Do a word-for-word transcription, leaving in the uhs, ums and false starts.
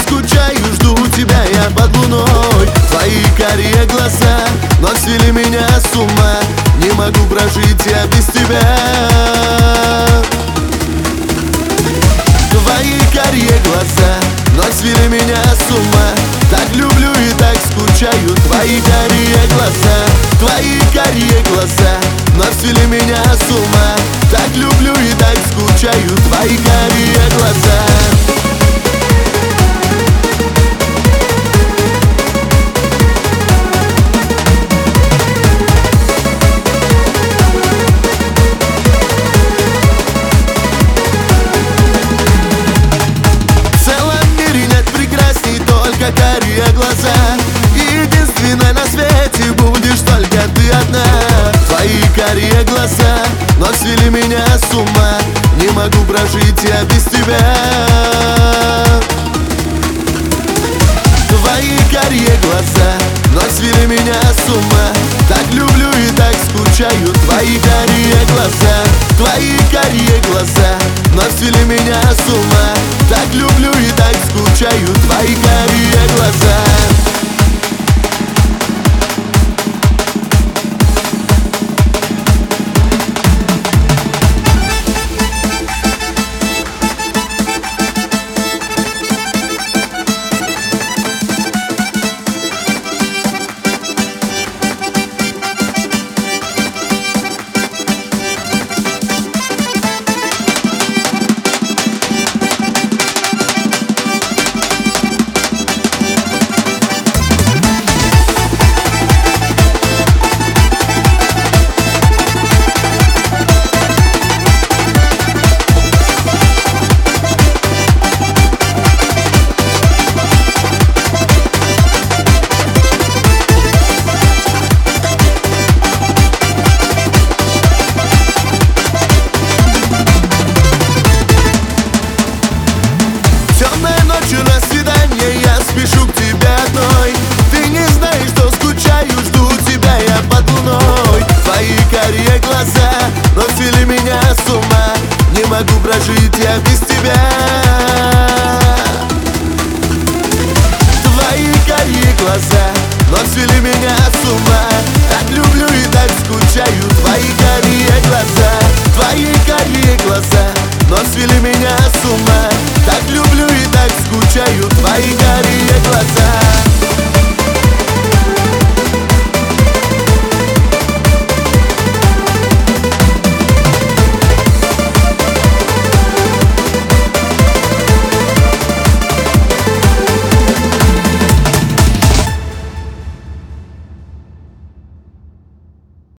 скучаю, жду тебя я под луной. Твои карие глаза, но свели меня с ума. Не могу прожить я без тебя. Твои карие глаза, но свели меня с ума. Так люблю и так скучаю. Твои карие глаза, твои карие глаза, но свели меня с ума. Так люблю и так скучаю. Твои карие глаза. Карие глаза, единственная на свете будешь только ты одна. Твои карие глаза, но свели меня с ума. Не могу прожить я без тебя. Твои карие глаза, но свели меня с ума. Так люблю и так скучаю. Твои карие глаза, твои карие глаза, но свели меня с ума. Так люблю и так скучаю. Твои карие глаза. Ночью на свидание я спешу к тебе одной. Ты не знаешь, что скучаю, жду тебя я под луной. Твои карие глаза, но свели меня с ума. Не могу прожить я без тебя. Твои карие глаза, но свели меня с ума.